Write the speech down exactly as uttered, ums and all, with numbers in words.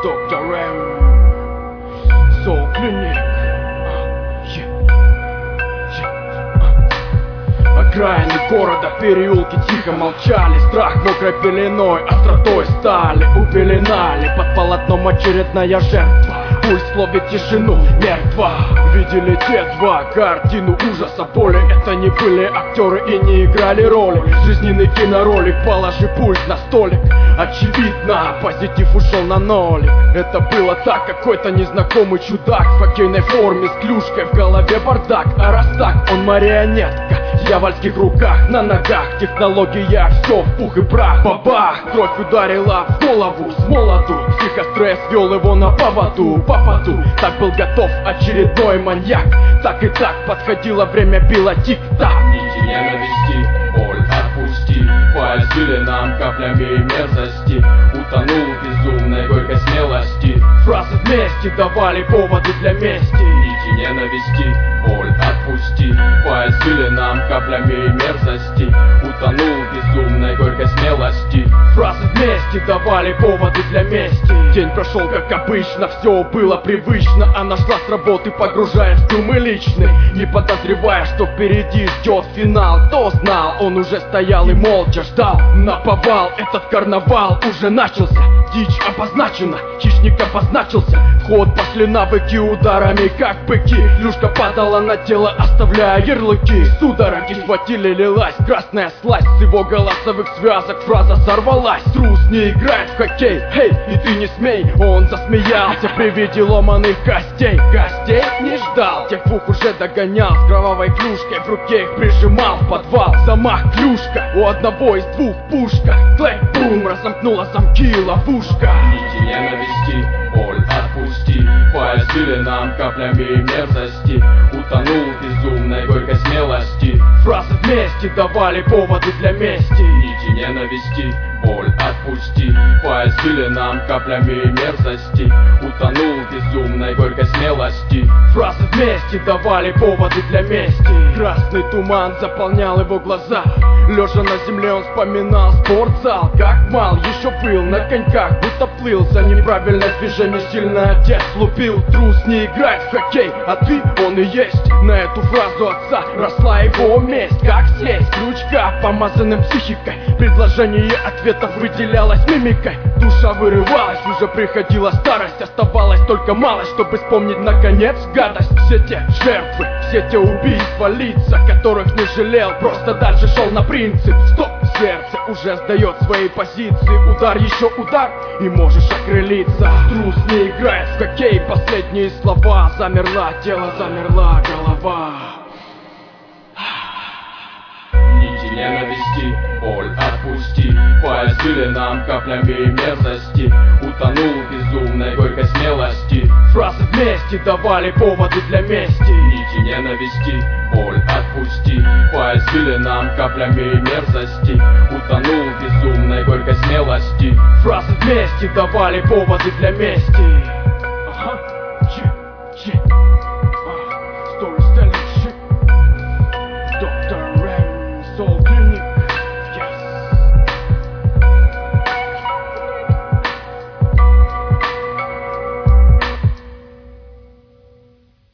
доктор М, Soul Clinic. Окраины города, переулки тихо молчали. Страх мокрой пеленой, остротой стали упеленали. Под полотном очередная жертва, пульс ловит тишину, мертва. Видели те два картину ужаса, боли. Это не были актеры и не играли роли. Жизненный киноролик, положи пульт на столик. Очевидно, позитив ушел на нолик. Это было так, какой-то незнакомый чудак в хоккейной форме с клюшкой, в голове бардак. А раз так, он марионетка в дьявольских руках, на ногах. Технология, все в пух и прах. Бабах, кровь ударила в голову с молоду. Психостресс вел его на поводу, попаду. Так был готов очередной маньяк. Так и так подходило время, било тик-так. Нити ненависти, боль отпусти. По извилинам каплями мерзости утонул в безумной горькой смелости. Фразы вместе давали поводы для мести. Нити ненависти, боль отпусти. По извилинам каплями мерзости утонул в безумной горькой смелости. Фразы вместе давали поводы для мести. День прошел как обычно, все было привычно. Она шла с работы, погружаясь в думы личные, не подозревая, что впереди ждет финал. Кто знал, он уже стоял и молча ждал. Наповал, этот карнавал уже начался. Дичь обозначена, хищник обозначился. В ход пошли навыки ударами, как быки. Клюшка падала на тело, оставляя ярлыки. Судороги схватили, лилась красная слазь. С его голосовых связок фраза сорвалась. Трус не играет в хоккей, эй, и ты не смей. Он засмеялся при виде ломаных костей. Гостей не ждал, тех двух уже догонял. С кровавой клюшкой в руке их прижимал в подвал. Замах клюшка, у одного из двух пушка. Клэк-бум, разомкнула замки ловушка. Нити ненависти, боль отпусти. По извилинам каплями мерзости утонул в безумной горькой смелости. Фразы вместе давали поводы для мести. Нити ненависти, боль отпусти. По извилинам каплями мерзости утонул в безумной горькой смелости. Фразы вместе давали поводы для мести. Красный туман заполнял его глаза. Лежа на земле он вспоминал спортзал. Как мал еще был на коньках, будто плыл. За неправильное движение сильно отец лупил. Трус не играет в хоккей, а ты он и есть. На эту фразу отца росла его месть. Как съесть крючка, помазанным психикой. Предложение ответов выделялось мимикой. Душа вырывалась, уже приходила старость. Оставалось только малость, чтобы вспомнить наконец гадость. Все те жертвы, все те убийства, лица, которых не жалел, просто дальше шел на принцип. Стоп, сердце уже сдает свои позиции. Удар, еще удар, и можешь окрылиться. Трус не играет в хоккей, последние слова. Замерла тело, замерла голова. Нити ненависти, боль отпусти. По извилинам каплями мерзости утонул в безумной горькой смелости. Фразы вместе давали поводы для мести. Нити ненависти, боль отпусти. По извилинам каплями мерзости утонул в безумной горькой смелости. Фразы вместе давали поводы для мести. Ага, yeah, yeah. Uh, storytelling shit. доктор